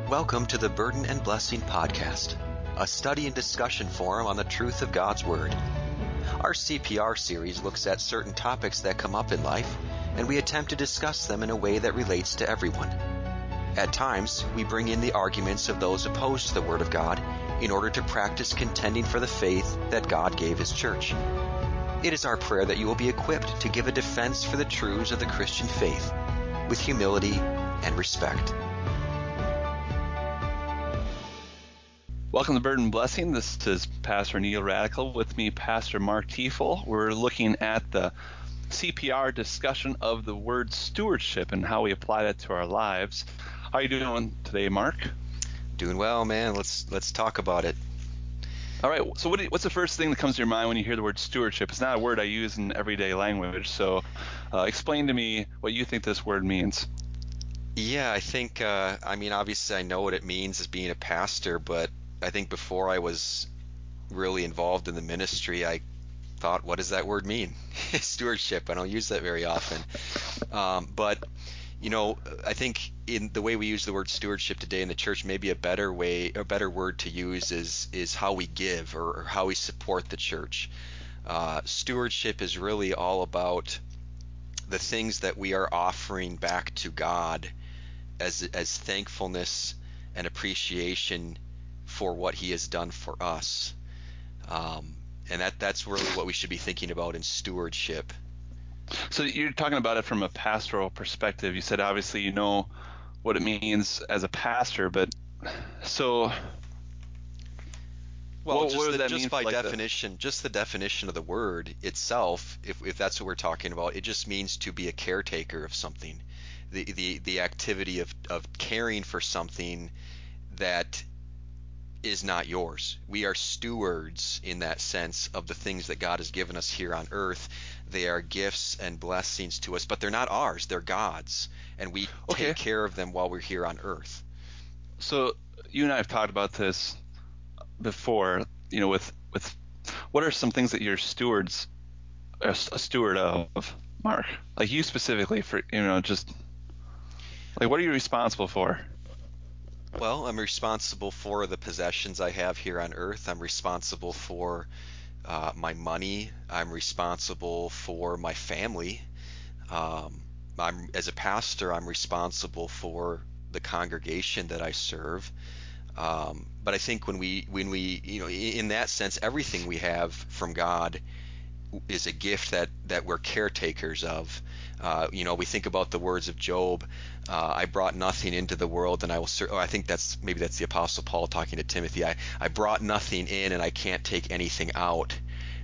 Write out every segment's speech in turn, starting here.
Welcome to the Burden and Blessing Podcast, a study and discussion forum on the truth of God's Word. Our CPR series looks at certain topics that come up in life, and we attempt to discuss them in a way that relates to everyone. At times, we bring in the arguments of those opposed to the Word of God in order to practice contending for the faith that God gave His church. It is our prayer that you will be equipped to give a defense for the truths of the Christian faith with humility and respect. Welcome to Burden and Blessing. This is Pastor Neil Radical. With me, Pastor Mark Tiefel. We're looking at the CPR discussion of the word stewardship and how we apply that to our lives. How are you doing today, Mark? Doing well, man. Let's talk about it. All right. So what's the first thing that comes to your mind when you hear the word stewardship? It's not a word I use in everyday language. So explain to me what you think this word means. Yeah, I think, obviously I know what it means as being a pastor, but I think before I was really involved in the ministry, I thought, what does that word mean? Stewardship. I don't use that very often. But I think in the way we use the word stewardship today in the church, maybe a better word to use is how we give or how we support the church. Stewardship is really all about the things that we are offering back to God as thankfulness and appreciation for what He has done for us. And that's really what we should be thinking about in stewardship. So you're talking about it from a pastoral perspective. You said obviously you know what it means as a pastor, but so well, just by definition, just the definition of the word itself, if that's what we're talking about, it just means to be a caretaker of something. The activity of caring for something that is not yours. We are stewards in that sense of the things that God has given us here on earth. They are gifts and blessings to us, but they're not ours. They're God's, and we take care of them while we're here on earth. So you and I have talked about this before, with what are some things that you're a steward of, Mark? Like you specifically for, just like what are you responsible for? Well, I'm responsible for the possessions I have here on earth. I'm responsible for my money. I'm responsible for my family. As a pastor, I'm responsible for the congregation that I serve. But I think when we, in that sense, everything we have from God is a gift that we're caretakers of. We think about the words of Job. I brought nothing into the world, and I will. I think that's the Apostle Paul talking to Timothy. I brought nothing in, and I can't take anything out.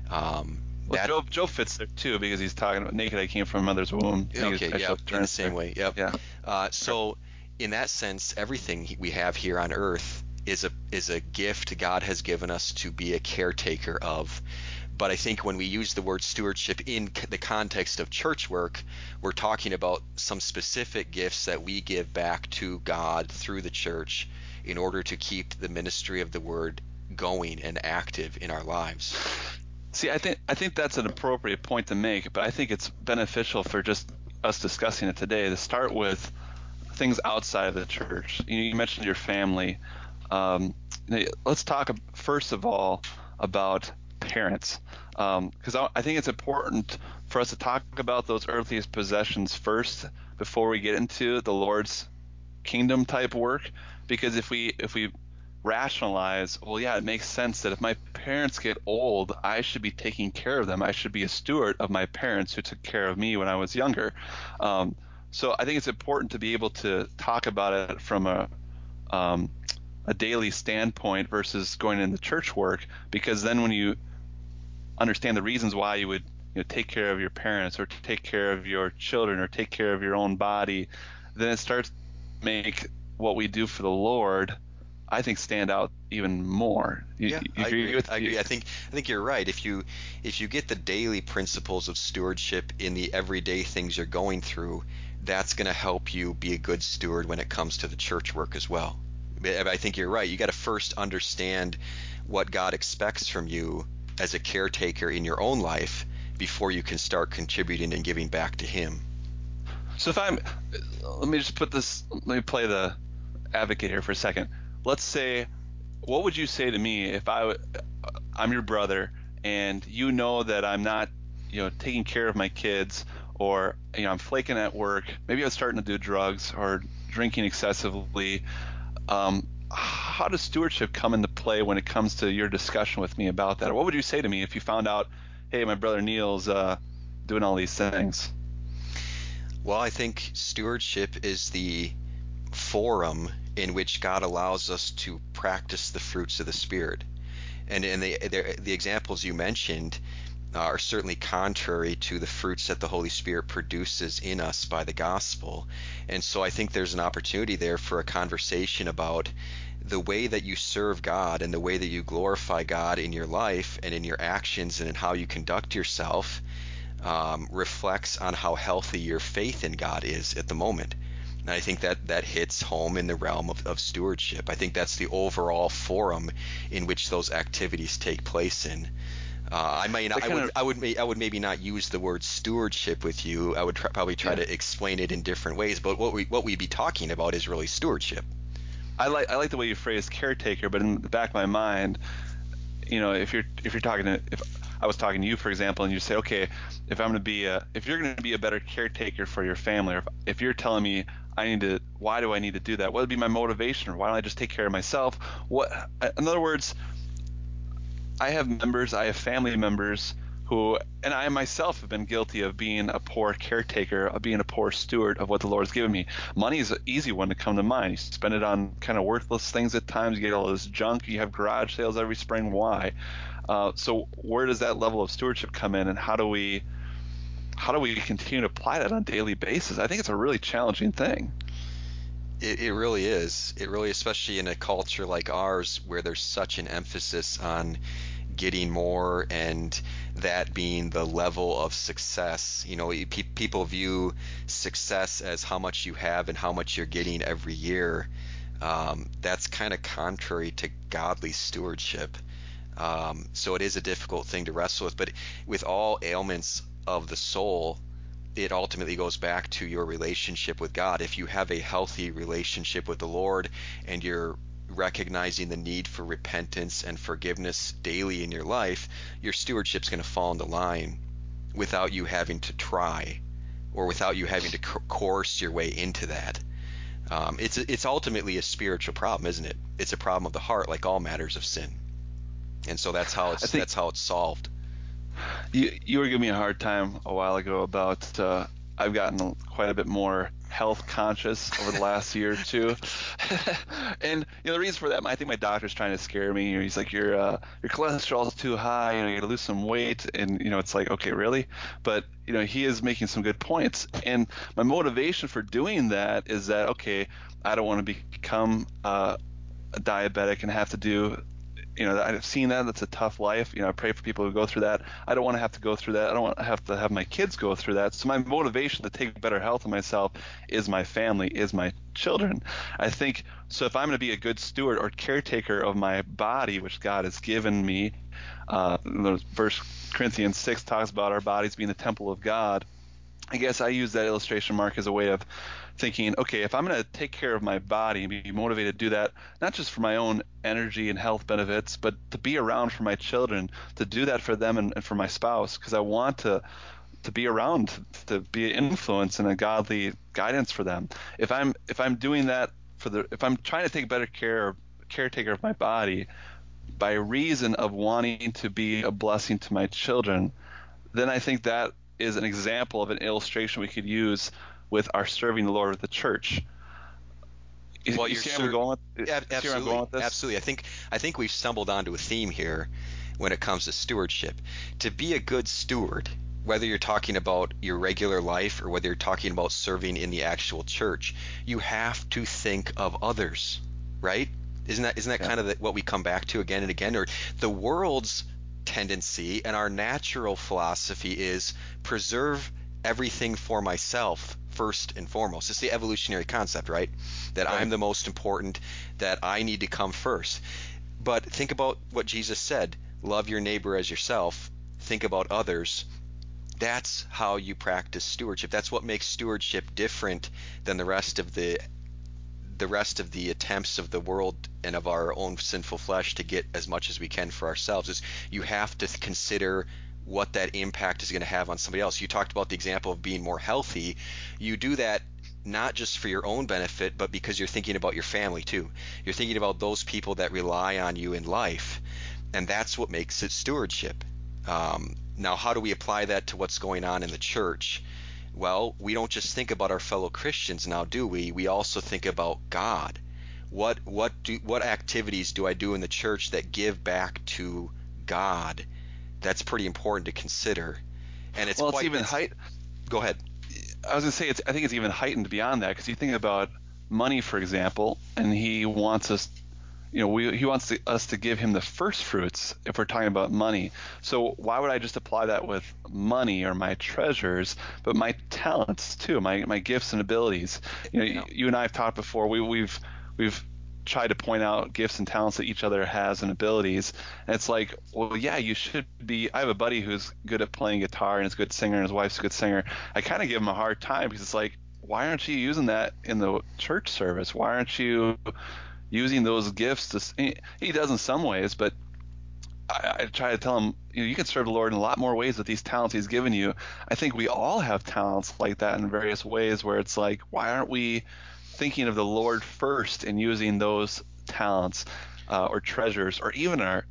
Job fits there too because he's talking about naked I came from mother's womb. Okay, yeah, in the same way. Yep. Yeah. So in that sense, everything we have here on earth is a gift God has given us to be a caretaker of. But I think when we use the word stewardship in the context of church work, we're talking about some specific gifts that we give back to God through the church in order to keep the ministry of the word going and active in our lives. See, I think that's an appropriate point to make, but I think it's beneficial for just us discussing it today to start with things outside of the church. You mentioned your family. Let's talk first of all about parents, because I think it's important for us to talk about those earthliest possessions first before we get into the Lord's kingdom type work. Because if we rationalize, well, yeah, it makes sense that if my parents get old, I should be taking care of them. I should be a steward of my parents who took care of me when I was younger. So I think it's important to be able to talk about it from a daily standpoint versus going into church work, because then when you understand the reasons why you would take care of your parents or take care of your children or take care of your own body, then it starts to make what we do for the Lord, I think, stand out even more. I agree. I think you're right. If you get the daily principles of stewardship in the everyday things you're going through, that's going to help you be a good steward when it comes to the church work as well. I think you're right. You got to first understand what God expects from you as a caretaker in your own life before you can start contributing and giving back to Him. So let me play the advocate here for a second. Let's say, what would you say to me if I'm your brother and you know that I'm not, taking care of my kids, or I'm flaking at work, maybe I'm starting to do drugs or drinking excessively. How does stewardship come into play when it comes to your discussion with me about that? Or what would you say to me if you found out, hey, my brother Neil's doing all these things? Well, I think stewardship is the forum in which God allows us to practice the fruits of the Spirit. And the examples you mentioned are certainly contrary to the fruits that the Holy Spirit produces in us by the gospel. And so I think there's an opportunity there for a conversation about the way that you serve God and the way that you glorify God in your life and in your actions and in how you conduct yourself reflects on how healthy your faith in God is at the moment. And I think that hits home in the realm of stewardship. I think that's the overall forum in which those activities take place in. I would maybe not use the word stewardship with you. I would probably try to explain it in different ways. But what we'd be talking about is really stewardship. I like the way you phrase caretaker, but in the back of my mind, if you're talking to, if I was talking to you, for example, and you say, okay, if you're going to be a better caretaker for your family, or if you're telling me why do I need to do that? What would be my motivation? Or why don't I just take care of myself? In other words, I have family members who, and I myself have been guilty of being a poor caretaker, of being a poor steward of what the Lord has given me. Money is an easy one to come to mind. You spend it on kind of worthless things at times. You get all this junk. You have garage sales every spring. Why? So where does that level of stewardship come in, and how do we continue to apply that on a daily basis? I think it's a really challenging thing. It really is. It really, especially in a culture like ours where there's such an emphasis on getting more and that being the level of success. People view success as how much you have and how much you're getting every year. That's kind of contrary to godly stewardship. So it is a difficult thing to wrestle with. But with all ailments of the soul, it ultimately goes back to your relationship with God. If you have a healthy relationship with the Lord and you're recognizing the need for repentance and forgiveness daily in your life, your stewardship's going to fall into line without you having to try or without you having to coerce your way into that. It's ultimately a spiritual problem, isn't it? It's a problem of the heart, like all matters of sin. And so that's how it's solved. You were giving me a hard time a while ago about I've gotten quite a bit more health conscious over the last year or two, and the reason for that, I think my doctor's trying to scare me. He's like, your cholesterol is too high. You got to lose some weight, and it's like, okay, really? But he is making some good points, and my motivation for doing that is that, okay, I don't want to become a diabetic and have to do. I've seen that. That's a tough life. I pray for people who go through that. I don't want to have to go through that. I don't want to have my kids go through that. So my motivation to take better health of myself is my family, is my children. I think, so if I'm going to be a good steward or caretaker of my body, which God has given me, First Corinthians 6 talks about our bodies being the temple of God. I guess I use that illustration, Mark, as a way of thinking, okay, if I'm going to take care of my body and be motivated to do that, not just for my own energy and health benefits, but to be around for my children, to do that for them and for my spouse, because I want to be around, to be an influence and a godly guidance for them. If I'm doing that if I'm trying to take better caretaker of my body by reason of wanting to be a blessing to my children, then I think that is an example of an illustration we could use with our serving the Lord with the church. Well, you see where I'm going with this? Absolutely. I think we've stumbled onto a theme here when it comes to stewardship. To be a good steward, whether you're talking about your regular life or whether you're talking about serving in the actual church, you have to think of others, right? Isn't that kind of what we come back to again and again? Or the world's tendency and our natural philosophy is preserve everything for myself first and foremost. It's the evolutionary concept, right? That I'm the most important, that I need to come first. But think about what Jesus said, love your neighbor as yourself, think about others. That's how you practice stewardship. That's what makes stewardship different than the rest of the the rest of the attempts of the world and of our own sinful flesh to get as much as we can for ourselves, is you have to consider what that impact is going to have on somebody else. You talked about the example of being more healthy. You do that not just for your own benefit, but because you're thinking about your family too. You're thinking about those people that rely on you in life, and that's what makes it stewardship. Now, how do we apply that to what's going on in the church? Well, we don't just think about our fellow Christians now, do we? We also think about God. What activities do I do in the church that give back to God? That's pretty important to consider. And it's Well, quite. it's even Go ahead. I was going to say, I think it's even heightened beyond that, because you think about money, for example, and he wants us, he wants us to give him the first fruits if we're talking about money. So why would I just apply that with money or my treasures, but my talents too, my gifts and abilities? You and I have talked before. We've tried to point out gifts and talents that each other has and abilities. And it's like, well, yeah, you should be. I have a buddy who's good at playing guitar and is a good singer, and his wife's a good singer. I kind of give him a hard time because it's like, why aren't you using that in the church service? Why aren't you using those gifts he does in some ways, but I try to tell him, you can serve the Lord in a lot more ways with these talents he's given you. I think we all have talents like that in various ways, where it's like, why aren't we thinking of the Lord first and using those talents or treasures, or even our,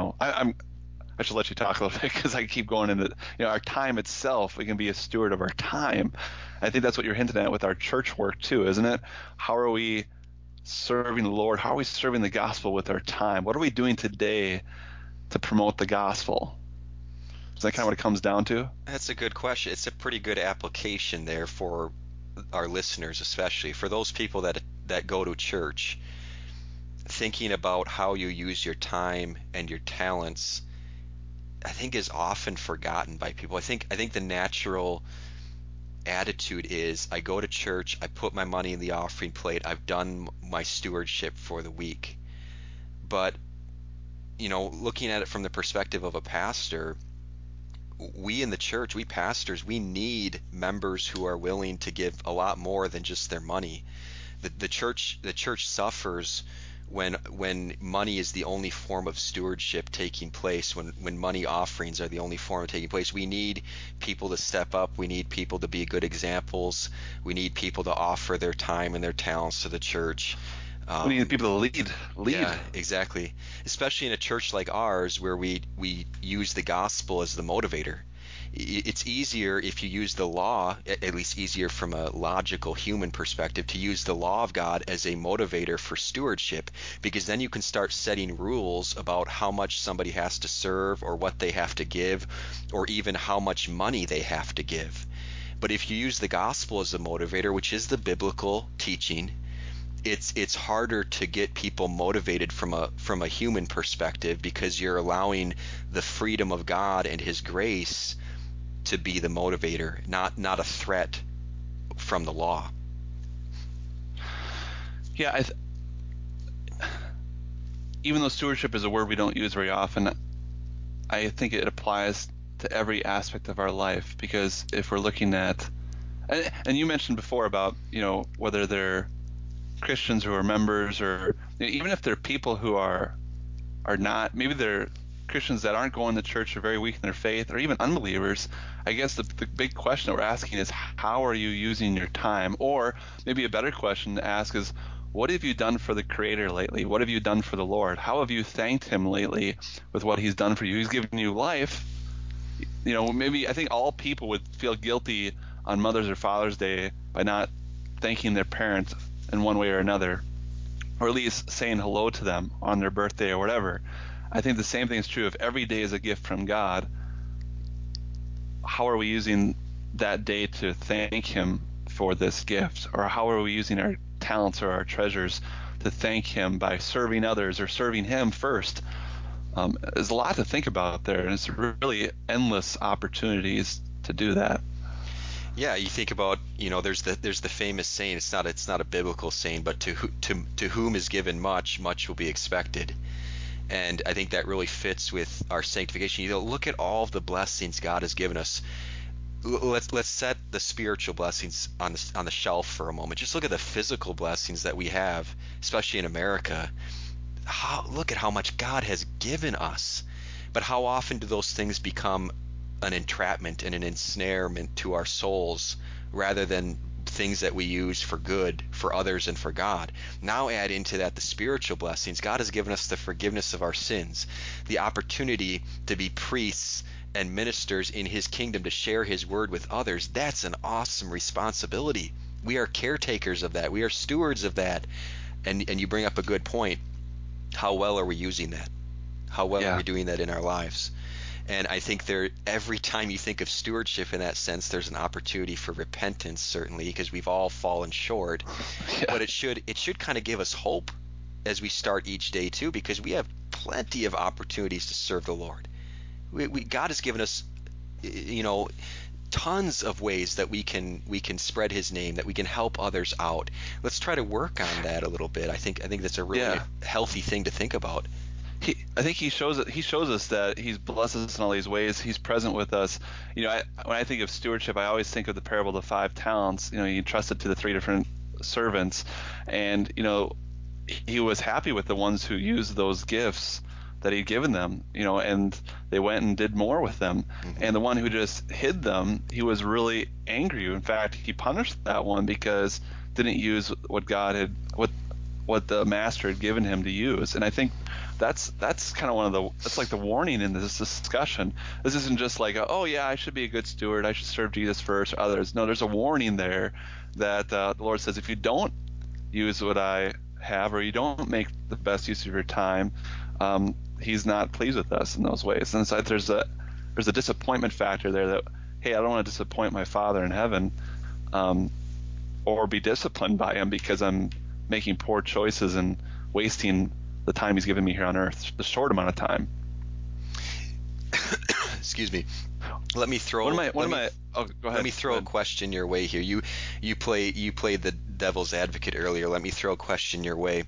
I should let you talk a little bit because I keep going into, our time itself. We can be a steward of our time. I think that's what you're hinting at with our church work too, isn't it? How are we serving the Lord? How are we serving the gospel with our time? What are we doing today to promote the gospel? Is that kind of what it comes down to? That's a good question. It's a pretty good application there for our listeners, especially for those people that go to church. Thinking about how you use your time and your talents, I think, is often forgotten by people. I think the natural attitude is, I go to church, I put my money in the offering plate, I've done my stewardship for the week. But looking at it from the perspective of a pastor, we in the church, we pastors, we need members who are willing to give a lot more than just their money. The church suffers when money is the only form of stewardship taking place, when money offerings are the only form of taking place. We need people to step up. We need people to be good examples. We need people to offer their time and their talents to the church. We need people to lead. Yeah, exactly. Especially in a church like ours, where we use the gospel as the motivator. It's easier if you use the law, at least easier from a logical human perspective, to use the law of God as a motivator for stewardship, because then you can start setting rules about how much somebody has to serve, or what they have to give, or even how much money they have to give. But if you use the gospel as a motivator, which is the biblical teaching, it's harder to get people motivated from a human perspective, because you're allowing the freedom of God and His grace to be the motivator, not a threat from the law. Yeah, even though stewardship is a word we don't use very often, I think it applies to every aspect of our life, because if we're looking at, and you mentioned before about, whether they're Christians who are members, or even if they're people who are not, maybe they're Christians that aren't going to church, or very weak in their faith, or even unbelievers. I guess the big question that we're asking is, how are you using your time? Or maybe a better question to ask is, what have you done for the Creator lately? What have you done for the Lord? How have you thanked Him lately with what He's done for you? He's given you life. Maybe I think all people would feel guilty on Mother's or Father's Day by not thanking their parents in one way or another, or at least saying hello to them on their birthday or whatever. I think the same thing is true if every day is a gift from God. How are we using that day to thank Him for this gift? Or how are we using our talents or our treasures to thank Him by serving others or serving Him first? There's a lot to think about there, and it's really endless opportunities to do that. Yeah, you think about, there's the famous saying. It's not a biblical saying, but to whom is given much, much will be expected. And I think that really fits with our sanctification. Look at all of the blessings God has given us. let's set the spiritual blessings on the shelf for a moment. Just look at the physical blessings that we have, especially in America. Look at how much God has given us, but how often do those things become an entrapment and an ensnarement to our souls rather than things that we use for good for others and for God? Now add into that the spiritual blessings. God has given us the forgiveness of our sins, the opportunity to be priests and ministers in his kingdom, to share his word with others. That's an awesome responsibility. We are caretakers of that. We are stewards of that. And you bring up a good point. How well are we using that? How well are we doing that in our lives? And I think every time you think of stewardship in that sense, there's an opportunity for repentance, certainly, because we've all fallen short. Yeah. But it should kind of give us hope as we start each day too, because we have plenty of opportunities to serve the Lord. God has given us, tons of ways that we can spread his name, that we can help others out. Let's try to work on that a little bit. I think that's a really healthy thing to think about. I think he shows us that he's blessed us in all these ways. He's present with us. When I think of stewardship, I always think of the parable of the 5 talents. He entrusted to the 3 different servants, and he was happy with the ones who used those gifts that he'd given them, and they went and did more with them. Mm-hmm. And the one who just hid them, he was really angry. In fact, he punished that one because didn't use what what the master had given him to use. And I think that's kind of that's like the warning in this discussion. This isn't just like, oh yeah, I should be a good steward, I should serve Jesus first or others. No, there's a warning there that the Lord says, if you don't use what I have, or you don't make the best use of your time, he's not pleased with us in those ways. And so there's a disappointment factor there that, hey, I don't want to disappoint my Father in heaven, or be disciplined by him because I'm making poor choices and wasting the time he's given me here on earth, the short amount of time. Excuse me. Let me throw. Go ahead. Let me throw a question your way here. You played the devil's advocate earlier. Let me throw a question your way.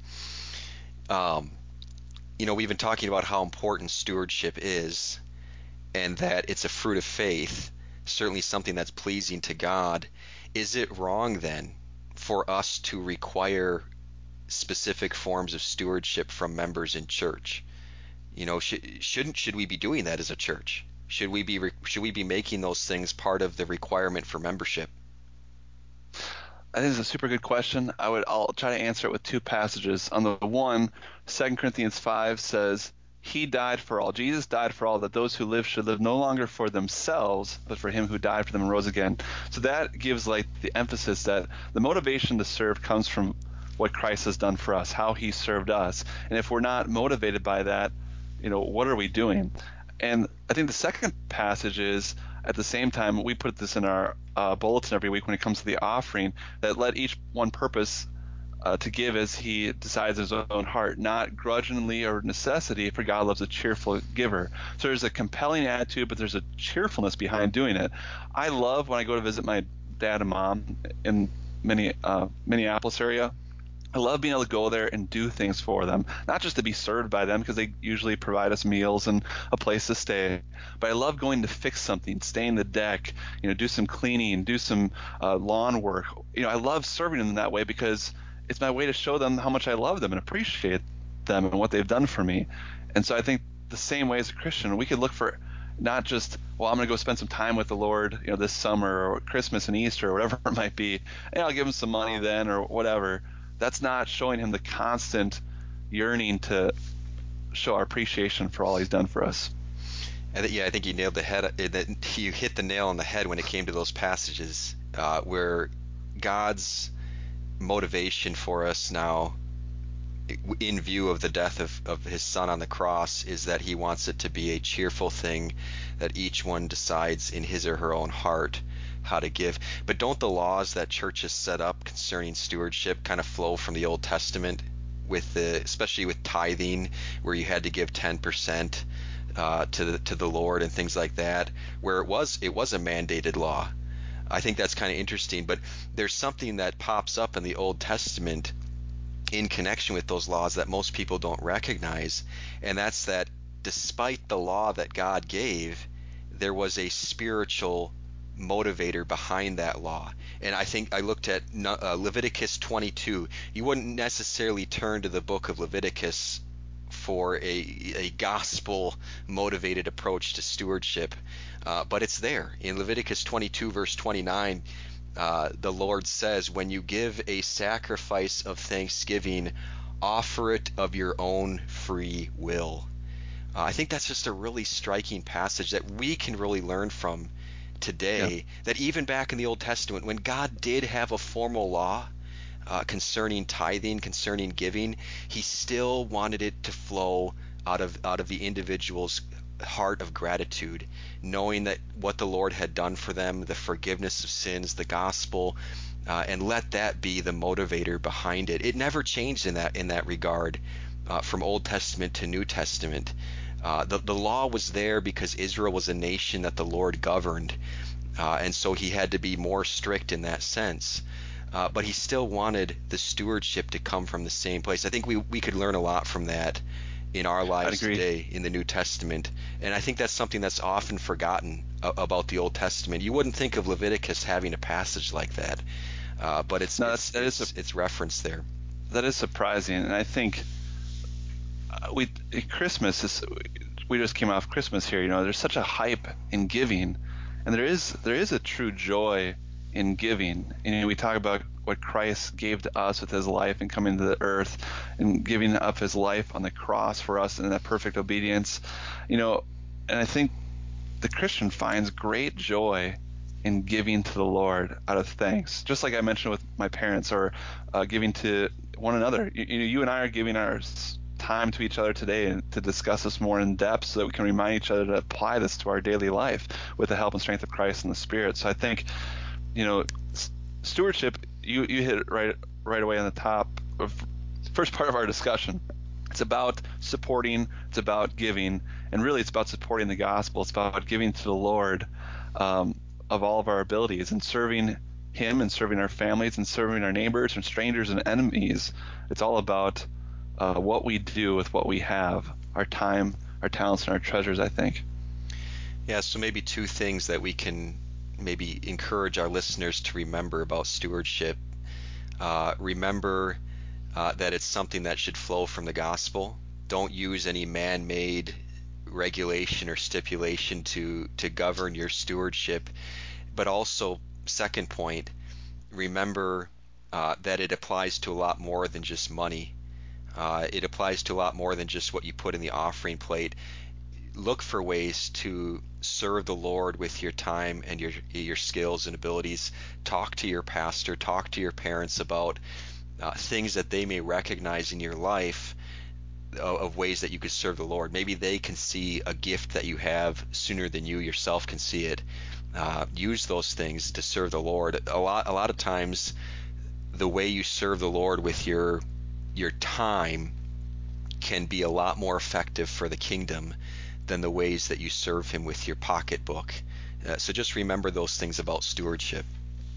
We've been talking about how important stewardship is, and that it's a fruit of faith, certainly something that's pleasing to God. Is it wrong then for us to require specific forms of stewardship from members in church? Should we be doing that as a church? Should we be making those things part of the requirement for membership? I think it's a super good question. I'll try to answer it with 2 passages. On the one, 2 Corinthians 5 says, he died for all. Jesus died for all, that those who live should live no longer for themselves, but for him who died for them and rose again. So that gives the emphasis that the motivation to serve comes from what Christ has done for us, how he served us. And if we're not motivated by that, what are we doing? And I think the second passage is, at the same time, we put this in our bulletin every week when it comes to the offering, that let each one purpose to give as he decides his own heart, not grudgingly or necessity, for God loves a cheerful giver. So there's a compelling attitude, but there's a cheerfulness behind doing it. I love when I go to visit my dad and mom in Minneapolis area. I love being able to go there and do things for them, not just to be served by them, because they usually provide us meals and a place to stay, but I love going to fix something, stain the deck, do some cleaning, do some lawn work. I love serving them in that way because it's my way to show them how much I love them and appreciate them and what they've done for me. And so I think the same way as a Christian, we could look for not just, well, I'm going to go spend some time with the Lord, this summer or Christmas and Easter or whatever it might be, and I'll give him some money then or whatever. That's not showing him the constant yearning to show our appreciation for all he's done for us. I think you nailed the head. You hit the nail on the head when it came to those passages where God's motivation for us now, in view of the death of his son on the cross, is that he wants it to be a cheerful thing that each one decides in his or her own heart how to give. But don't the laws that churches set up concerning stewardship kind of flow from the Old Testament, especially with tithing, where you had to give 10% to the Lord and things like that, where it was a mandated law? I think that's kind of interesting, but there's something that pops up in the Old Testament in connection with those laws that most people don't recognize, and that's that despite the law that God gave, there was a spiritual motivator behind that law. And I think I looked at Leviticus 22. You wouldn't necessarily turn to the book of Leviticus for a gospel motivated approach to stewardship, but it's there in Leviticus 22 verse 29. The Lord says, when you give a sacrifice of thanksgiving, offer it of your own free will. I think that's just a really striking passage that we can really learn from today. Yeah. That even back in the Old Testament, when God did have a formal law concerning tithing, concerning giving, he still wanted it to flow out of the individual's heart of gratitude, knowing that what the Lord had done for them, the forgiveness of sins, the gospel, and let that be the motivator behind it. It never changed in that regard from Old Testament to New Testament. The law was there because Israel was a nation that the Lord governed, and so he had to be more strict in that sense. But he still wanted the stewardship to come from the same place. I think we could learn a lot from that in our lives today in the New Testament. And I think that's something that's often forgotten about the Old Testament. You wouldn't think of Leviticus having a passage like that, but it's referenced there. That is surprising, and I think we just came off Christmas here. There's such a hype in giving, and there is a true joy in giving. We talk about what Christ gave to us with his life and coming to the earth and giving up his life on the cross for us in that perfect obedience. And I think the Christian finds great joy in giving to the Lord out of thanks, just like I mentioned with my parents, or giving to one another. You and I are giving our time to each other today and to discuss this more in depth so that we can remind each other to apply this to our daily life with the help and strength of Christ and the Spirit. So I think, stewardship, you hit it right away on the top of the first part of our discussion. It's about supporting, it's about giving, and really it's about supporting the gospel. It's about giving to the Lord of all of our abilities and serving him and serving our families and serving our neighbors and strangers and enemies. It's all about what we do with what we have, our time, our talents, and our treasures, I think. Yeah, so maybe two things that we can maybe encourage our listeners to remember about stewardship. Remember that it's something that should flow from the gospel. Don't use any man-made regulation or stipulation to govern your stewardship. But also, second point, remember that it applies to a lot more than just money. It applies to a lot more than just what you put in the offering plate. Look for ways to serve the Lord with your time and your skills and abilities. Talk to your pastor, talk to your parents about things that they may recognize in your life of ways that you could serve the Lord. Maybe they can see a gift that you have sooner than you yourself can see it. Use those things to serve the Lord. A lot of times, the way you serve the Lord with your time can be a lot more effective for the kingdom than the ways that you serve him with your pocketbook. So just remember those things about stewardship.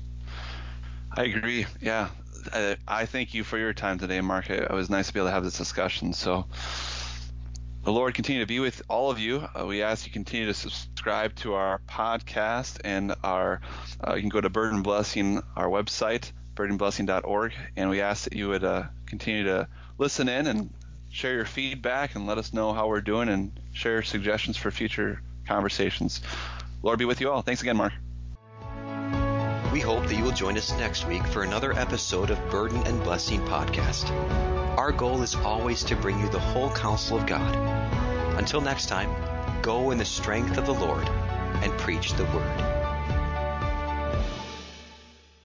I agree. Yeah. I thank you for your time today, Mark. It was nice to be able to have this discussion. So the Lord continue to be with all of you. We ask you continue to subscribe to our podcast, and you can go to Burden Blessing, our website, burdenblessing.org, and we ask that you would continue to listen in and share your feedback and let us know how we're doing and share suggestions for future conversations. Lord be with you all. Thanks again, Mark. We hope that you will join us next week for another episode of Burden and Blessing Podcast. Our goal is always to bring you the whole counsel of God. Until next time, go in the strength of the Lord and preach the word.